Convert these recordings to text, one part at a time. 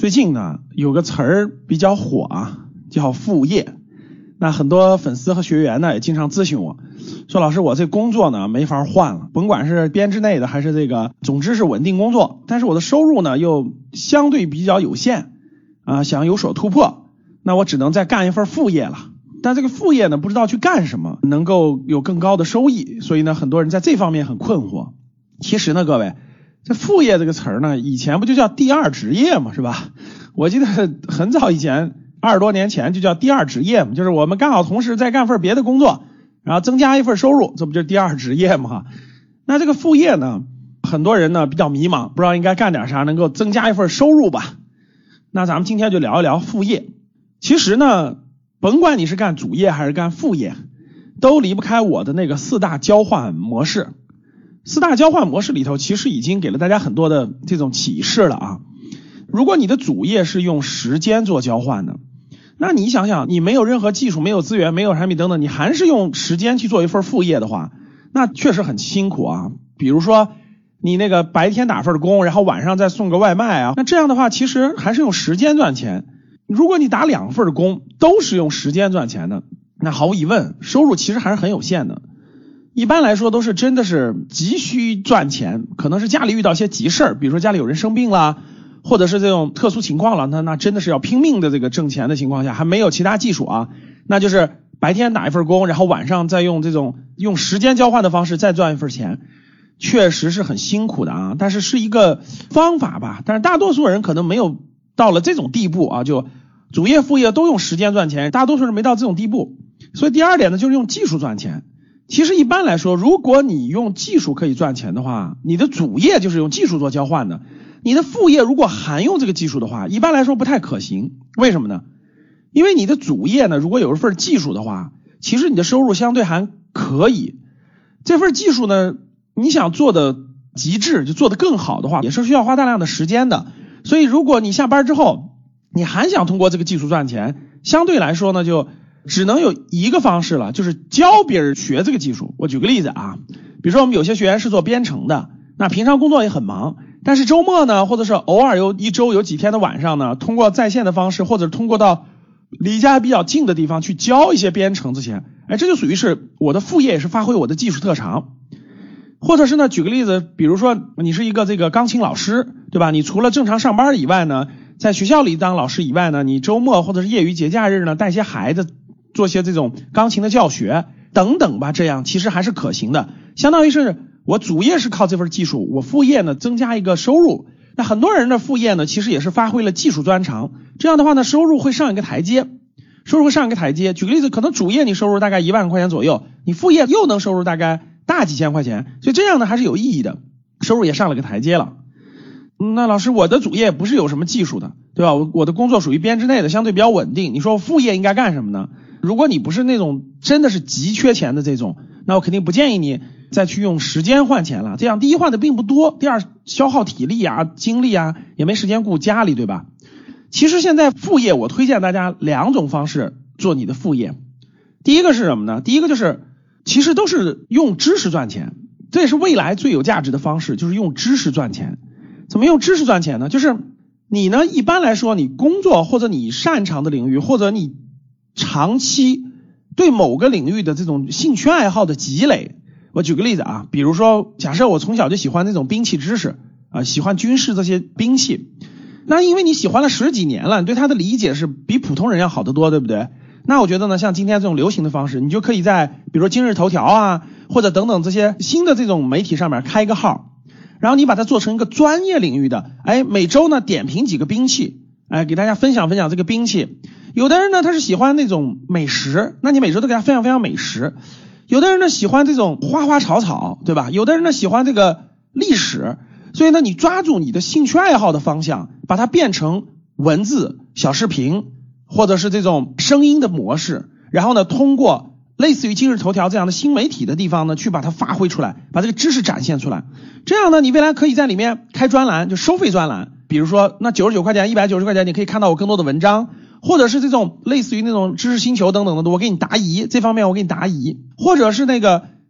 最近呢有个词儿比较火啊，叫副业。那很多粉丝和学员呢也经常咨询我说，老师我这工作呢没法换了，甭管是编制内的还是这个，总之是稳定工作，但是我的收入呢又相对比较有限啊，想有所突破，那我只能再干一份副业了。但这个副业呢不知道去干什么能够有更高的收益，所以呢很多人在这方面很困惑。其实呢各位，这副业这个词儿呢以前不就叫第二职业嘛，是吧？我记得很早以前20多年前就叫第二职业嘛，就是我们刚好同时再干份别的工作，然后增加一份收入，这不就是第二职业嘛？那这个副业呢很多人呢比较迷茫，不知道应该干点啥能够增加一份收入吧。那咱们今天就聊一聊副业。其实呢甭管你是干主业还是干副业，都离不开我的那个4大交换模式。4大交换模式里头其实已经给了大家很多的这种启示了啊。如果你的主业是用时间做交换的，那你想想，你没有任何技术，没有资源，没有产品等等，你还是用时间去做一份副业的话，那确实很辛苦啊。比如说你那个白天打份工，然后晚上再送个外卖啊，那这样的话其实还是用时间赚钱。如果你打2份工都是用时间赚钱的，那毫无疑问收入其实还是很有限的。一般来说都是真的是急需赚钱，可能是家里遇到一些急事儿，比如说家里有人生病了，或者是这种特殊情况了，那真的是要拼命的这个挣钱的情况下，还没有其他技术啊，那就是白天打一份工，然后晚上再用这种用时间交换的方式再赚一份钱，确实是很辛苦的啊。但是是一个方法吧，但是大多数人可能没有到了这种地步啊，就主业副业都用时间赚钱，大多数人没到这种地步。所以第二点呢就是用技术赚钱。其实一般来说，如果你用技术可以赚钱的话，你的主业就是用技术做交换的，你的副业如果含用这个技术的话，一般来说不太可行。为什么呢？因为你的主业呢如果有一份技术的话，其实你的收入相对还可以，这份技术呢你想做的极致，就做得更好的话，也是需要花大量的时间的。所以如果你下班之后你还想通过这个技术赚钱，相对来说呢就只能有一个方式了，就是教别人学这个技术。我举个例子啊，比如说我们有些学员是做编程的，那平常工作也很忙，但是周末呢或者是偶尔有一周有几天的晚上呢，通过在线的方式或者通过到离家比较近的地方去教一些编程这些，这就属于是我的副业，也是发挥我的技术特长。或者是呢举个例子，比如说你是一个这个钢琴老师，对吧？你除了正常上班以外呢，在学校里当老师以外呢，你周末或者是业余节假日呢带些孩子做些这种钢琴的教学等等吧，这样其实还是可行的。相当于是我主业是靠这份技术，我副业呢增加一个收入。那很多人的副业呢其实也是发挥了技术专长，这样的话呢收入会上一个台阶。举个例子，可能主业你收入大概1万块钱左右，你副业又能收入大概大几千块钱，所以这样呢还是有意义的，收入也上了个台阶了。那老师我的主业不是有什么技术的，对吧？我的工作属于编制内的，相对比较稳定，你说副业应该干什么呢？如果你不是那种真的是急缺钱的这种，那我肯定不建议你再去用时间换钱了，这样第一换的并不多，第二消耗体力啊精力啊，也没时间顾家里，对吧？其实现在副业我推荐大家2种方式做你的副业。第一个是什么呢？第一个就是其实都是用知识赚钱，这也是未来最有价值的方式，就是用知识赚钱。怎么用知识赚钱呢？就是你呢一般来说你工作或者你擅长的领域，或者你长期对某个领域的这种兴趣爱好的积累。我举个例子啊，比如说假设我从小就喜欢那种兵器知识喜欢军事这些兵器，那因为你喜欢了10几年了，你对它的理解是比普通人要好得多，对不对？那我觉得呢像今天这种流行的方式，你就可以在比如说今日头条啊或者等等这些新的这种媒体上面开一个号，然后你把它做成一个专业领域的，每周呢点评几个兵器，给大家分享这个兵器。有的人呢他是喜欢那种美食，那你每周都给他分享美食。有的人呢喜欢这种花花草草，对吧？有的人呢喜欢这个历史。所以呢你抓住你的兴趣爱好的方向，把它变成文字小视频或者是这种声音的模式，然后呢通过类似于今日头条这样的新媒体的地方呢去把它发挥出来，把这个知识展现出来。这样呢你未来可以在里面开专栏，就收费专栏，比如说那99块钱190块钱你可以看到我更多的文章，或者是这种类似于那种知识星球等等的，我给你答疑，这方面我给你答疑，或者是那个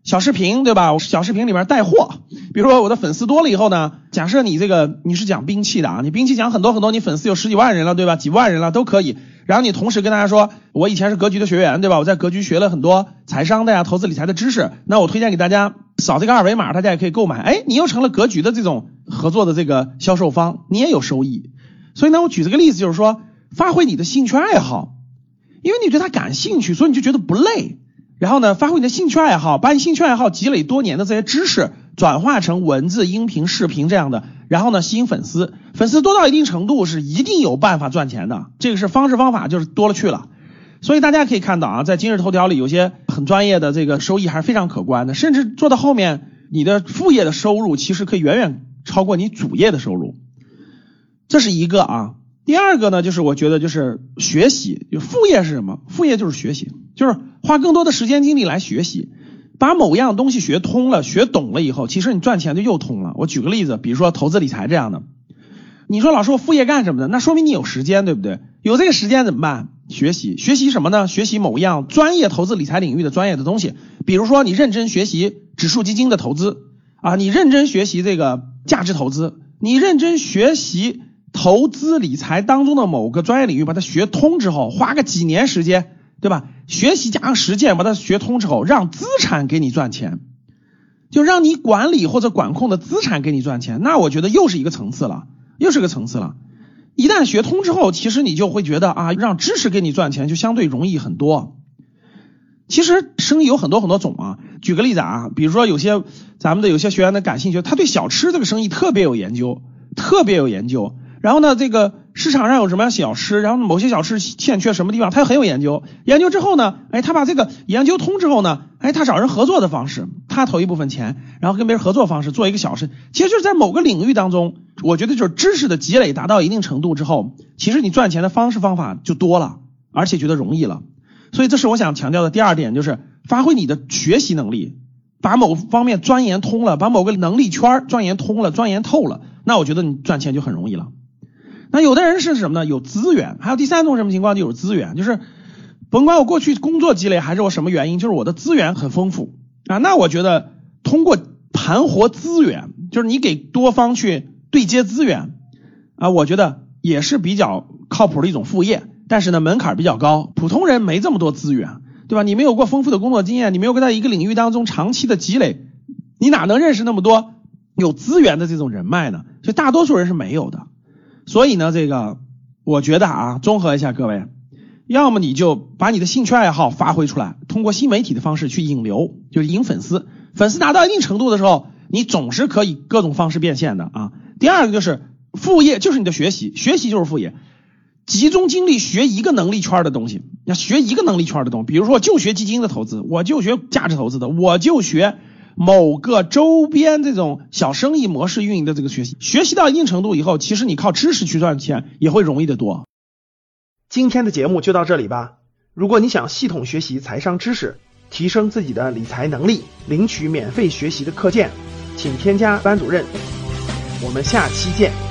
小视频，对吧？小视频里面带货，比如说我的粉丝多了以后呢，假设你你是讲兵器的啊，你兵器讲很多，你粉丝有10几万人了，对吧？几万人了都可以。然后你同时跟大家说，我以前是格局的学员，对吧？我在格局学了很多财商的呀、投资理财的知识，那我推荐给大家扫这个二维码，大家也可以购买。哎，你又成了格局的这种合作的这个销售方，你也有收益。所以呢，我举这个例子就是说，发挥你的兴趣爱好，因为你对它感兴趣，所以你就觉得不累。然后呢，发挥你的兴趣爱好，把你兴趣爱好积累多年的这些知识转化成文字、音频、视频这样的，然后呢吸引粉丝，粉丝多到一定程度是一定有办法赚钱的，这个是方式方法就是多了去了。所以大家可以看到啊，在今日头条里有些很专业的这个收益还是非常可观的，甚至做到后面你的副业的收入其实可以远远超过你主业的收入，这是一个啊。第二个呢，就是我觉得就是学习，副业是什么？副业就是学习，就是花更多的时间精力来学习，把某样东西学通了、学懂了以后，其实你赚钱就又通了。我举个例子，比如说投资理财这样的，你说老师我副业干什么的？那说明你有时间，对不对？有这个时间怎么办？学习，学习什么呢？学习某样专业投资理财领域的专业的东西，比如说你认真学习指数基金的投资啊，你认真学习这个价值投资，你认真学习投资理财当中的某个专业领域，把它学通之后，花个几年时间，对吧？学习加上实践，把它学通之后，让资产给你赚钱，就让你管理或者管控的资产给你赚钱，那我觉得又是一个层次了，一旦学通之后，其实你就会觉得啊，让知识给你赚钱就相对容易很多。其实生意有很多种啊，举个例子啊，比如说咱们的有些学员的感兴趣，他对小吃这个生意特别有研究。然后呢，这个市场上有什么小吃，然后某些小吃欠缺什么地方，他又很有研究。研究之后呢，他把这个研究通之后呢，他找人合作的方式，他投一部分钱，然后跟别人合作方式做一个小事，其实就是在某个领域当中，我觉得就是知识的积累达到一定程度之后，其实你赚钱的方式方法就多了，而且觉得容易了。所以这是我想强调的第二点，就是发挥你的学习能力，把某方面钻研通了，把某个能力圈钻研通了、钻研透了，那我觉得你赚钱就很容易了。那有的人是什么呢？有资源。还有第三种什么情况？就有资源，就是甭管我过去工作积累还是我什么原因，就是我的资源很丰富啊。那我觉得通过盘活资源，就是你给多方去对接资源啊，我觉得也是比较靠谱的一种副业。但是呢，门槛比较高，普通人没这么多资源，对吧？你没有过丰富的工作经验，你没有在一个领域当中长期的积累，你哪能认识那么多有资源的这种人脉呢？所以大多数人是没有的。所以呢，我觉得啊，综合一下各位，要么你就把你的兴趣爱好发挥出来，通过新媒体的方式去引流，就是引粉丝，粉丝达到一定程度的时候，你总是可以各种方式变现的啊。第二个就是副业，就是你的学习，学习就是副业，集中精力学一个能力圈的东西，要学一个能力圈的东西，比如说我就学基金的投资，我就学价值投资的，我就学某个周边这种小生意模式运营的这个学习到一定程度以后，其实你靠知识去赚钱也会容易得多。 今天的节目就到这里吧。如果你想系统学习财商知识，提升自己的理财能力，领取免费学习的课件，请添加班主任。我们下期见。